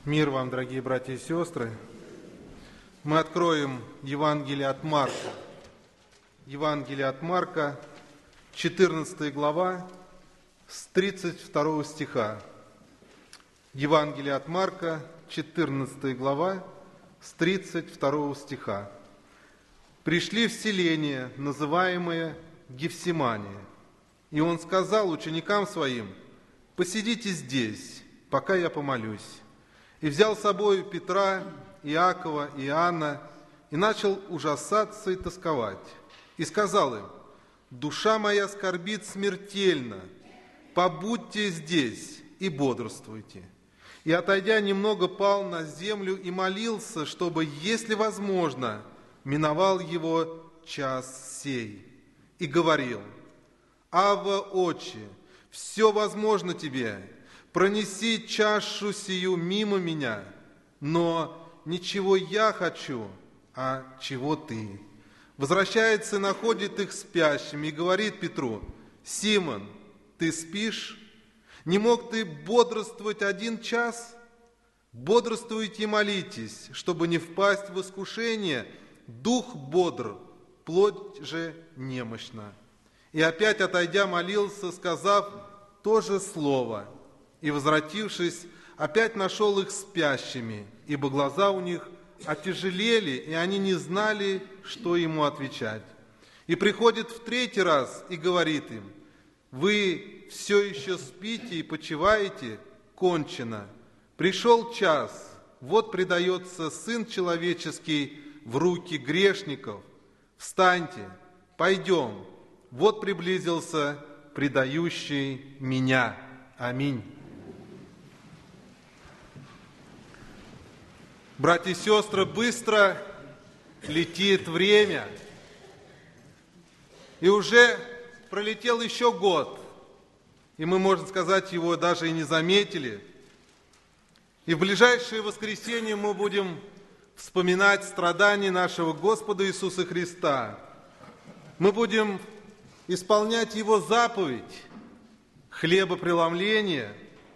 Мир вам, дорогие братья и сестры. Мы откроем Евангелие от Марка. Евангелие от Марка, 14 глава, с 32 стиха. Евангелие от Марка, 14 глава, с 32 стиха. «Пришли в селение, называемое Гефсимания, и он сказал ученикам своим: посидите здесь, пока я помолюсь. И взял с собою Петра, Иакова и Иоанна, и начал ужасаться и тосковать. И сказал им: душа моя скорбит смертельно, побудьте здесь и бодрствуйте. И, отойдя немного, пал на землю и молился, чтобы, если возможно, миновал его час сей. И говорил: Авва, Отче, все возможно тебе, пронеси чашу сию мимо меня, но не чего я хочу, а чего ты. Возвращается и находит их спящими и говорит Петру: Симон, ты спишь? Не мог ты бодрствовать 1 час? Бодрствуйте и молитесь, чтобы не впасть в искушение. Дух бодр, плоть же немощна. И опять, отойдя, молился, сказав то же слово. И, возвратившись, опять нашел их спящими, ибо глаза у них отяжелели, и они не знали, что ему отвечать. И приходит в 3-й раз и говорит им: вы все еще спите и почиваете? Кончено. Пришел час, вот предается Сын Человеческий в руки грешников. Встаньте, пойдем, вот приблизился предающий меня. Аминь. Братья и сестры, быстро летит время. И уже пролетел еще год. И мы, можно сказать, его даже и не заметили. И в ближайшее воскресенье мы будем вспоминать страдания нашего Господа Иисуса Христа. Мы будем исполнять Его заповедь хлебопреломления.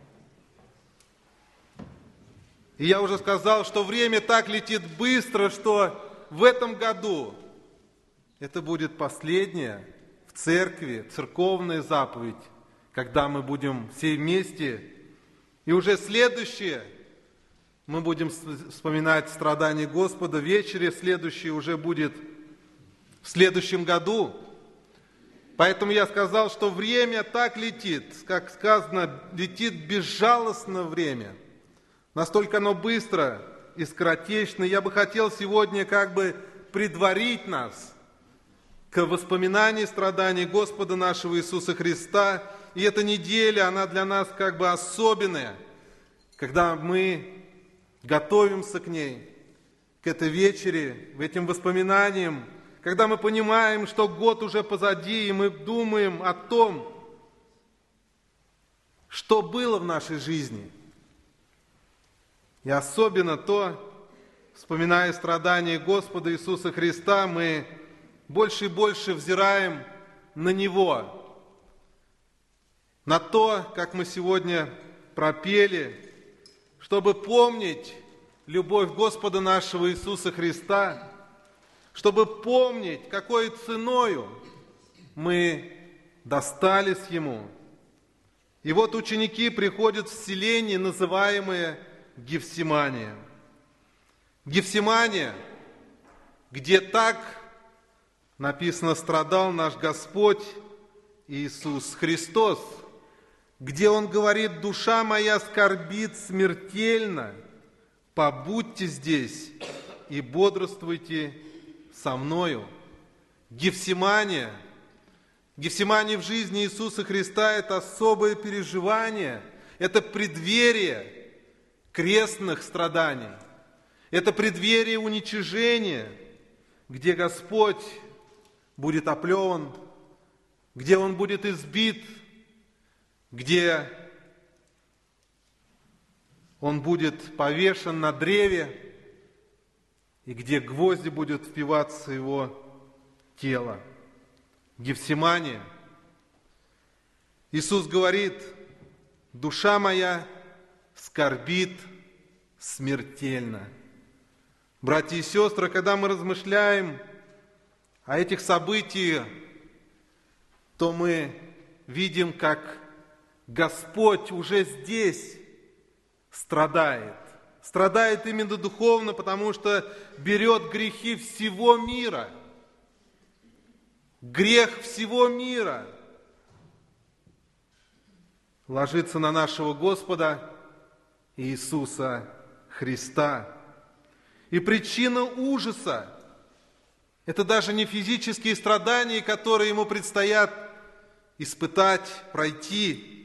И я уже сказал, что время так летит быстро, что в этом году это будет последняя в церкви, церковная заповедь, когда мы будем все вместе. И уже следующее мы будем вспоминать страдания Господа. Вечере следующее уже будет в следующем году. Поэтому я сказал, что время так летит, как сказано, летит безжалостно время. Настолько оно быстро и скоротечно. Я бы хотел сегодня как бы предварить нас к воспоминанию страданий Господа нашего Иисуса Христа. И эта неделя, она для нас как бы особенная, когда мы готовимся к ней, к этой вечере, к этим воспоминаниям, когда мы понимаем, что год уже позади, и мы думаем о том, что было в нашей жизни. И особенно вспоминая страдания Господа Иисуса Христа, мы больше и больше взираем на Него, на то, как мы сегодня пропели, чтобы помнить любовь Господа нашего Иисуса Христа, чтобы помнить, какой ценою мы достались Ему. И вот ученики приходят в селение, называемое Гефсимания. Гефсимания, где так, написано, страдал наш Господь Иисус Христос, где Он говорит: душа моя скорбит смертельно, побудьте здесь и бодрствуйте со мною. Гефсимания. Гефсимания в жизни Иисуса Христа – это особое переживание, это преддверие крестных страданий, это преддверие уничижения, где Господь будет оплеван, где Он будет избит, где Он будет повешен на древе, и где гвозди будут впиваться в Его тело. Гефсимания. Иисус говорит: душа моя скорбит смертельно. Братья и сестры, когда мы размышляем о этих событиях, то мы видим, как Господь уже здесь страдает. Страдает именно духовно, потому что берет грехи всего мира. Грех всего мира ложится на нашего Господа Иисуса Христа. И причина ужаса – это даже не физические страдания, которые ему предстоят испытать, пройти,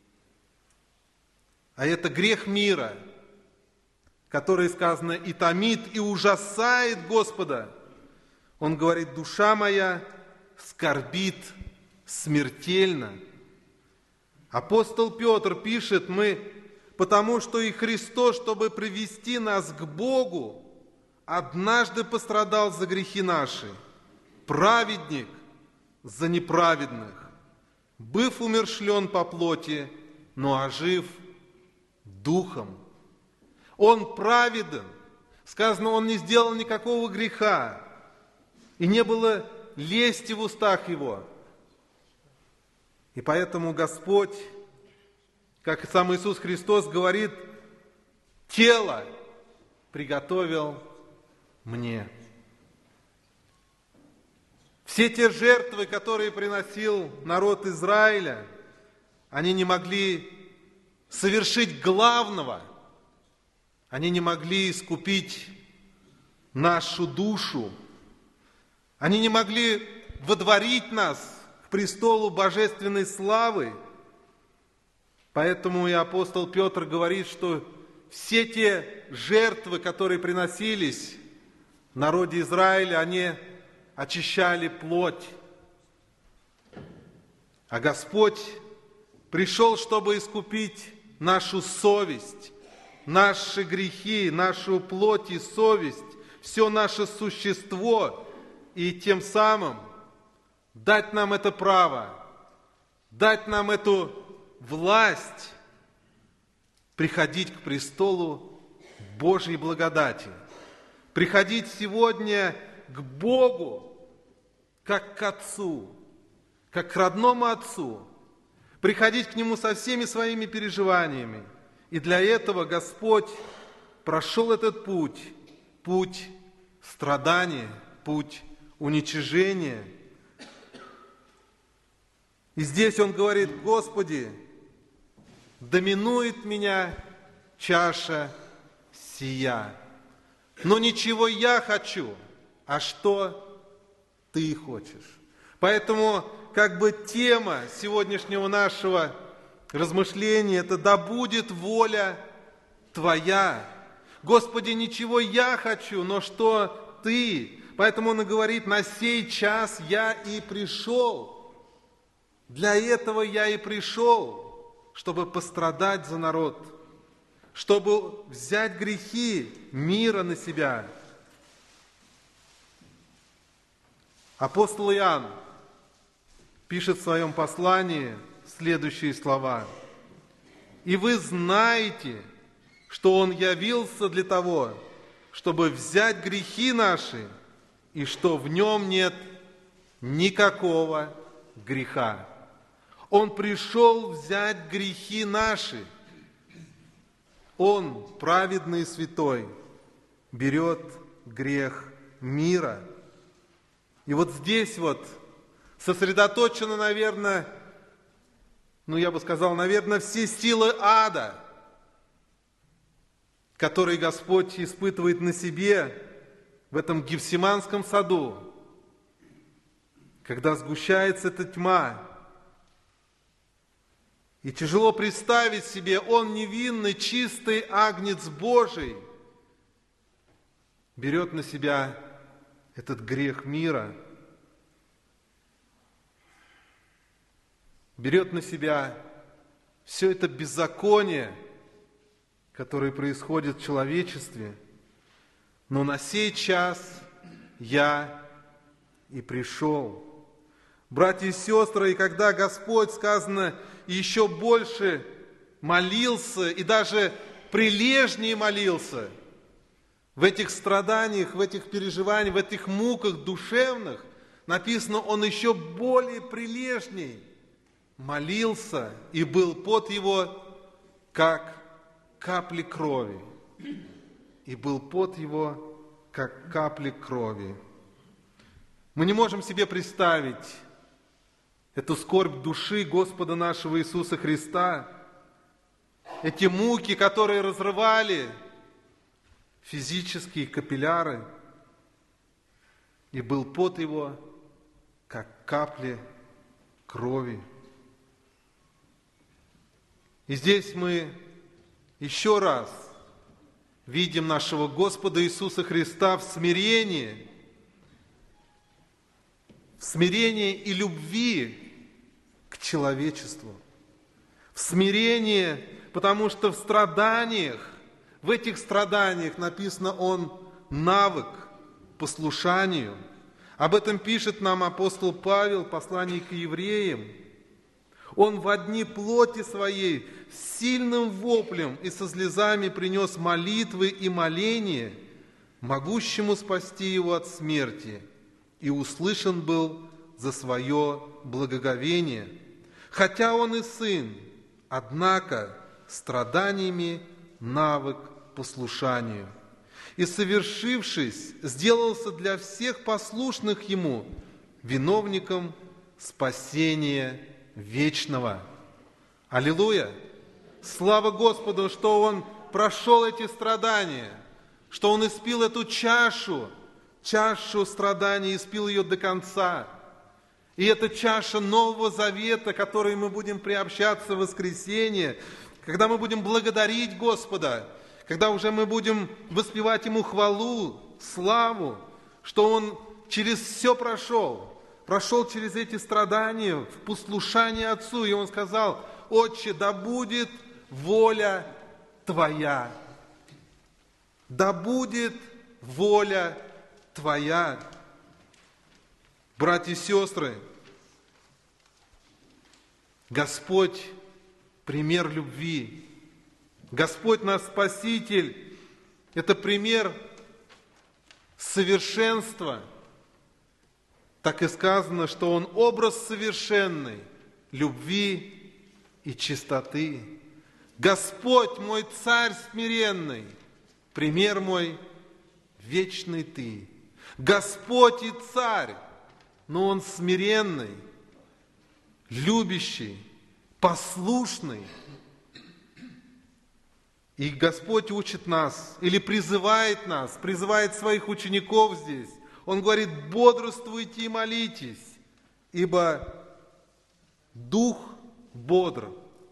а это грех мира, который, сказано, и томит, и ужасает Господа. Он говорит: душа моя скорбит смертельно. Апостол Петр пишет: потому что и Христос, чтобы привести нас к Богу, однажды пострадал за грехи наши, праведник за неправедных, быв умершлен по плоти, но ожив духом. Он праведен. Сказано, он не сделал никакого греха, и не было лести в устах его. И поэтому Господь, как и сам Иисус Христос, говорит: тело приготовил мне. Все те жертвы, которые приносил народ Израиля, они не могли совершить главного. Они не могли искупить нашу душу. Они не могли водворить нас к престолу божественной славы. Поэтому и апостол Петр говорит, что все те жертвы, которые приносились в народе Израиля, они очищали плоть. А Господь пришел, чтобы искупить нашу совесть, наши грехи, нашу плоть и совесть, все наше существо, и тем самым дать нам это право, дать нам эту власть приходить к престолу Божьей благодати, приходить сегодня к Богу, как к Отцу, как к родному Отцу, приходить к Нему со всеми своими переживаниями. И для этого Господь прошел этот путь, путь страдания, путь уничижения. И здесь Он говорит: Господи, доминует меня чаша сия, но ничего я хочу, а что Ты хочешь. Поэтому тема сегодняшнего нашего размышления – это: да будет воля Твоя. Господи, ничего я хочу, но что Ты. Поэтому Он и говорит: на сей час я и пришел. Для этого я и пришел, чтобы пострадать за народ, чтобы взять грехи мира на себя. Апостол Иоанн пишет в своем послании следующие слова: «И вы знаете, что Он явился для того, чтобы взять грехи наши, и что в Нем нет никакого греха». Он пришел взять грехи наши. Он, праведный и святой, берет грех мира. И вот здесь сосредоточено, наверное, я бы сказал, все силы ада, которые Господь испытывает на себе в этом Гефсиманском саду, когда сгущается эта тьма. И тяжело представить себе, Он, невинный, чистый агнец Божий, берет на себя этот грех мира, берет на себя все это беззаконие, которое происходит в человечестве. Но на сей час я и пришел. Братья и сестры, и когда Господь, сказано, еще больше молился и даже прилежнее молился. В этих страданиях, в этих переживаниях, в этих муках душевных написано, он еще более прилежней молился, и был пот его, как капли крови. И был пот его, как капли крови. Мы не можем себе представить эту скорбь души Господа нашего Иисуса Христа, эти муки, которые разрывали физические капилляры, и был пот его, как капли крови. И здесь мы еще раз видим нашего Господа Иисуса Христа в смирении и любви к человечеству. В смирении, потому что в страданиях, в этих страданиях написано, он навык послушанию. Об этом пишет нам апостол Павел в послании к евреям. Он во дни плоти своей с сильным воплем и со слезами принес молитвы и моления, могущему спасти его от смерти, и услышан был за свое благоговение. Хотя он и сын, однако страданиями навык послушанию. И, совершившись, сделался для всех послушных ему виновником спасения вечного. Аллилуйя! Слава Господу, что Он прошел эти страдания, что Он испил эту чашу страданий, испил ее до конца. И это чаша Нового Завета, которой мы будем приобщаться в воскресенье, когда мы будем благодарить Господа, когда уже мы будем воспевать Ему хвалу, славу, что Он через все прошел через эти страдания в послушании Отцу. И Он сказал: «Отче, да будет воля Твоя». Да будет воля Твоя. Братья и сестры, Господь – пример любви. Господь наш Спаситель – это пример совершенства. Так и сказано, что Он образ совершенный любви и чистоты. Господь мой Царь смиренный, пример мой вечный Ты. Господь и Царь, но Он смиренный, любящий, послушный. И Господь учит нас, или призывает своих учеников здесь. Он говорит: бодрствуйте и молитесь, ибо дух бодр,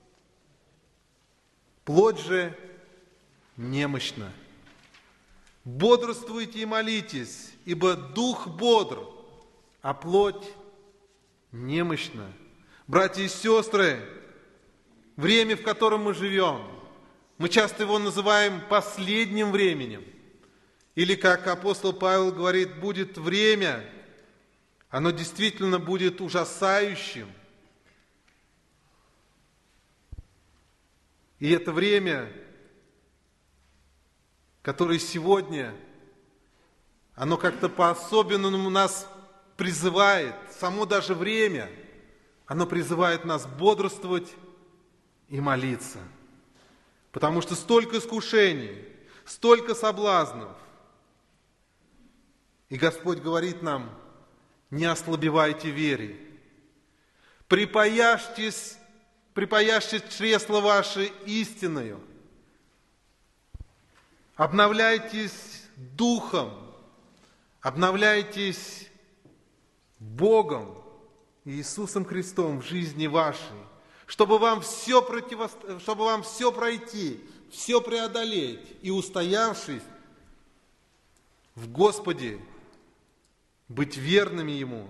плоть же немощна. Бодрствуйте и молитесь, ибо дух бодр, а плоть немощна. Братья и сестры, время, в котором мы живем, мы часто его называем последним временем. Или, как апостол Павел говорит, будет время, оно действительно будет ужасающим. И это время, которое сегодня, оно как-то по-особенному нас призывает, само даже время, оно призывает нас бодрствовать и молиться. Потому что столько искушений, столько соблазнов. И Господь говорит нам: не ослабевайте в вере. Припаяшьте чресла ваши истиною. Обновляйтесь Духом, обновляйтесь Богом, Иисусом Христом в жизни вашей, чтобы вам все пройти, все преодолеть и, устоявшись в Господе, быть верными Ему.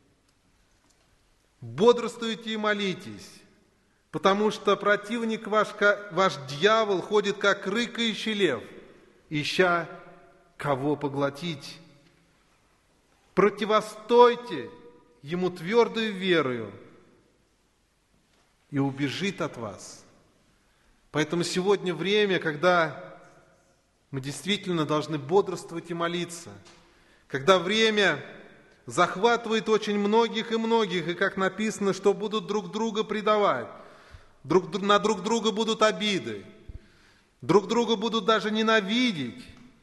Бодрствуйте и молитесь, потому что противник ваш дьявол ходит, как рыкающий лев, ища кого поглотить. Противостойте ему твердою верою, и убежит от вас. Поэтому сегодня время, когда мы действительно должны бодрствовать и молиться, когда время захватывает очень многих, и как написано, что будут друг друга предавать, на друг друга будут обиды, друг друга будут даже ненавидеть.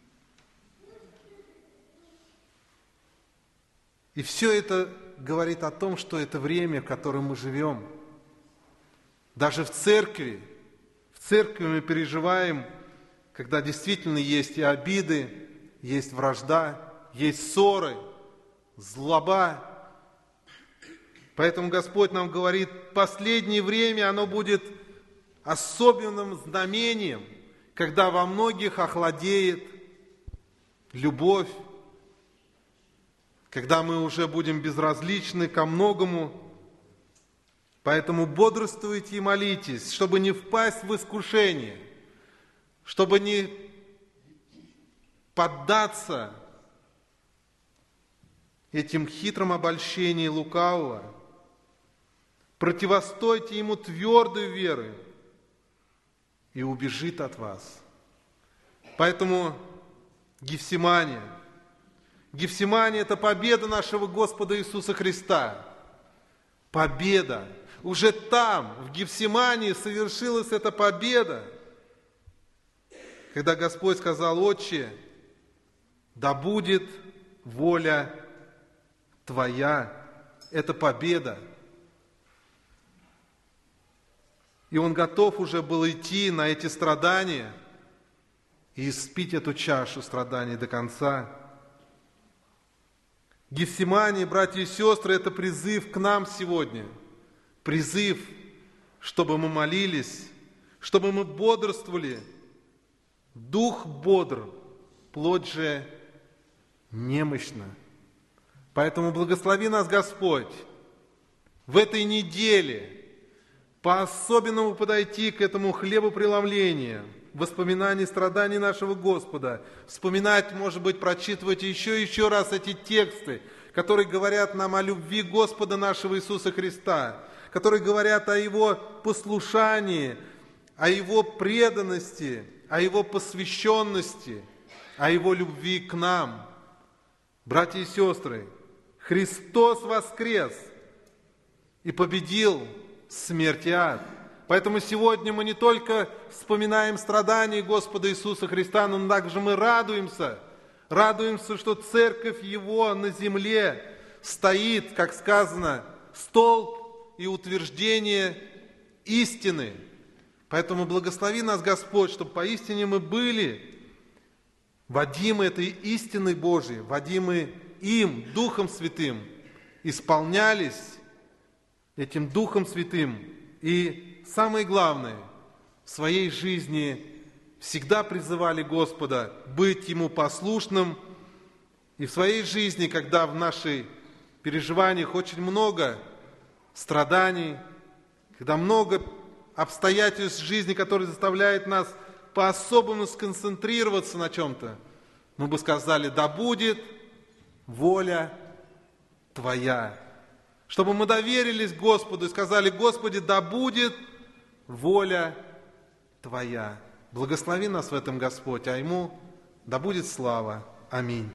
И все это говорит о том, что это время, в котором мы живем. Даже в церкви мы переживаем, когда действительно есть и обиды, есть вражда, есть ссоры, злоба. Поэтому Господь нам говорит, последнее время оно будет особенным знамением, когда во многих охладеет любовь, когда мы уже будем безразличны ко многому. Поэтому бодрствуйте и молитесь, чтобы не впасть в искушение, чтобы не поддаться этим хитрым обольщениям лукавого. Противостойте ему твердой верой, и убежит от вас. Поэтому Гефсимания – это победа нашего Господа Иисуса Христа. Победа. Уже там, в Гефсимании, совершилась эта победа, когда Господь сказал: «Отче, да будет воля Твоя». Это победа. И Он готов уже был идти на эти страдания и испить эту чашу страданий до конца. Гефсимания, братья и сестры, это призыв к нам сегодня. Призыв, чтобы мы молились, чтобы мы бодрствовали. Дух бодр, плоть же немощна. Поэтому благослови нас, Господь, в этой неделе по-особенному подойти к этому хлебопреломлению, воспоминаний страданий нашего Господа, вспоминать, может быть, прочитывать еще раз эти тексты, которые говорят нам о любви Господа нашего Иисуса Христа, которые говорят о Его послушании, о Его преданности, о Его посвященности, о Его любви к нам. Братья и сестры, Христос воскрес и победил смерть и ад. Поэтому сегодня мы не только вспоминаем страдания Господа Иисуса Христа, но также мы радуемся, что Церковь Его на земле стоит, как сказано, столб и утверждение истины. Поэтому благослови нас, Господь, чтобы поистине мы были водимы этой истиной Божией, водимы им, Духом Святым, исполнялись этим Духом Святым. И самое главное, в своей жизни всегда призывали Господа быть Ему послушным. И в своей жизни, когда в наших переживаниях очень много страданий, когда много обстоятельств жизни, которые заставляют нас по-особому сконцентрироваться на чем-то, мы бы сказали: да будет воля Твоя. Чтобы мы доверились Господу и сказали: Господи, да будет воля Твоя. Благослови нас в этом, Господь, а Ему да будет слава. Аминь.